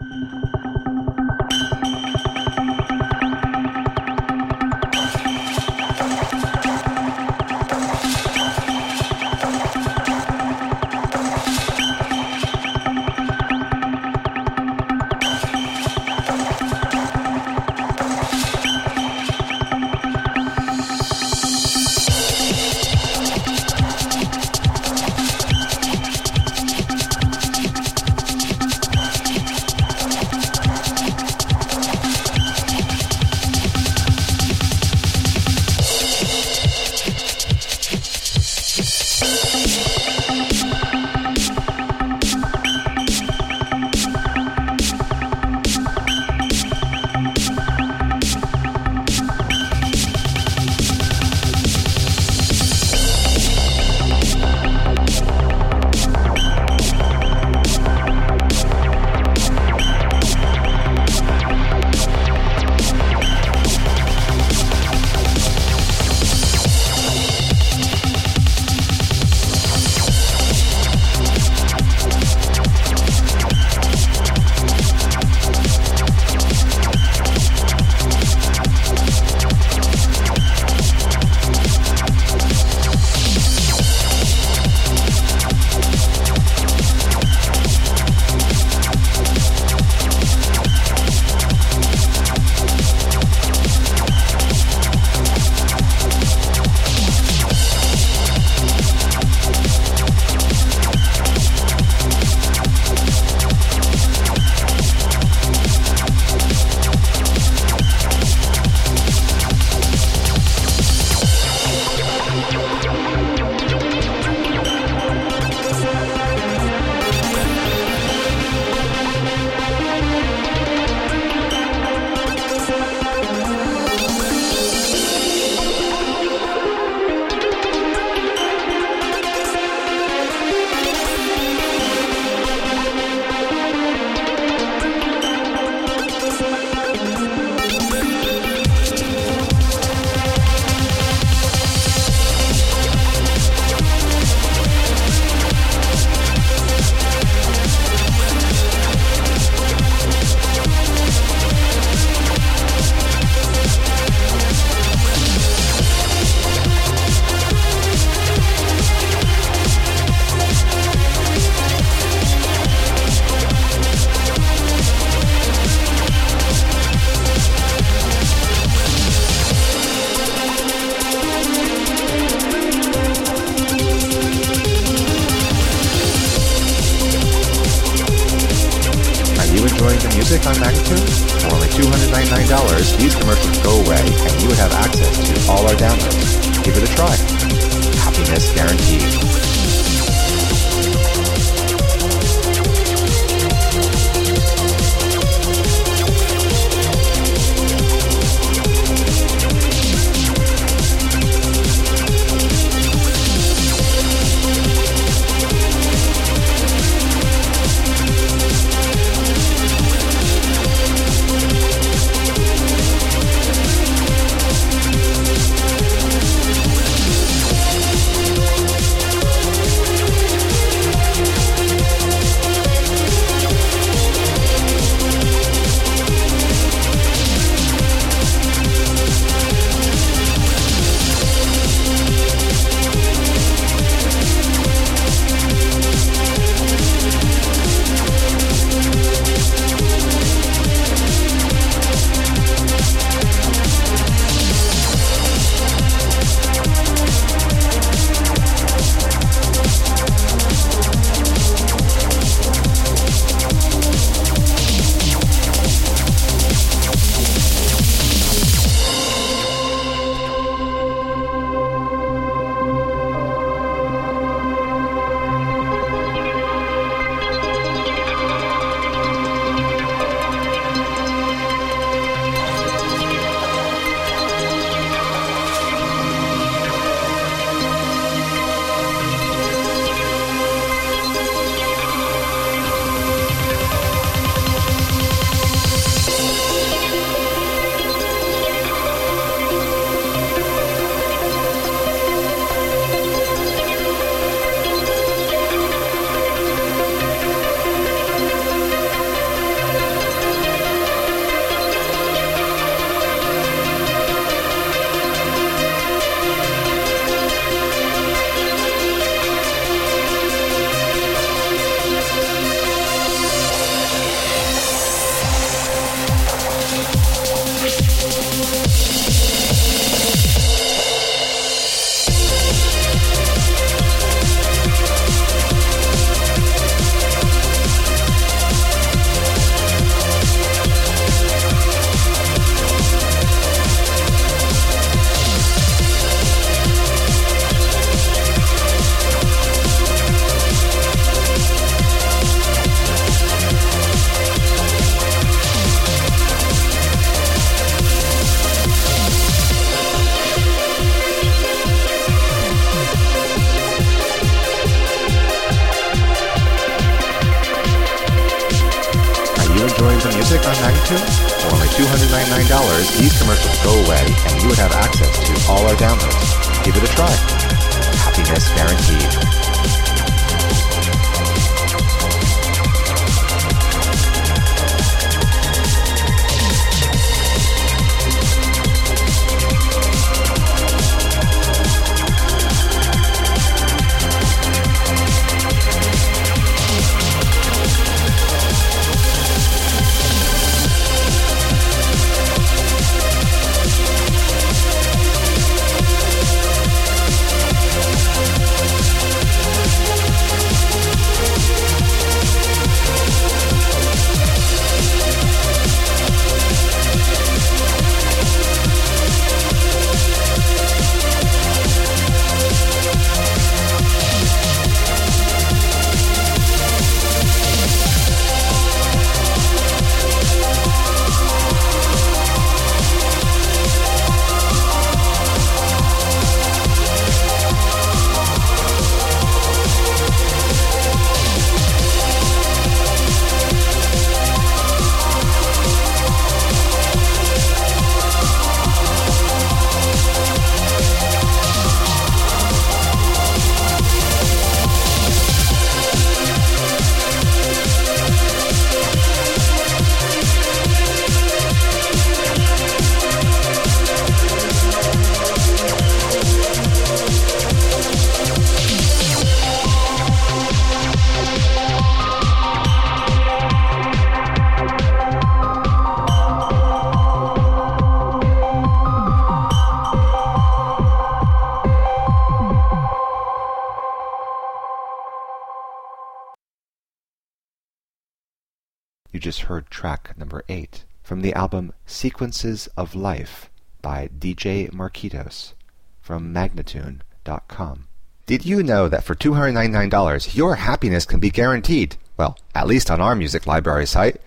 music on Magnitude? For only $299, these commercials go away and you would have access to all our downloads. Give it a try. Happiness guaranteed. you enjoying the music on Magnitude? For only $299, these commercials go away and you would have access to all our downloads. Give it a try. Happiness guaranteed. You just heard track number 8 from the album Sequences of Life by DJ Marquitos from Magnatune.com. Did you know that for $299 your happiness can be guaranteed? Well, at least on our music library site.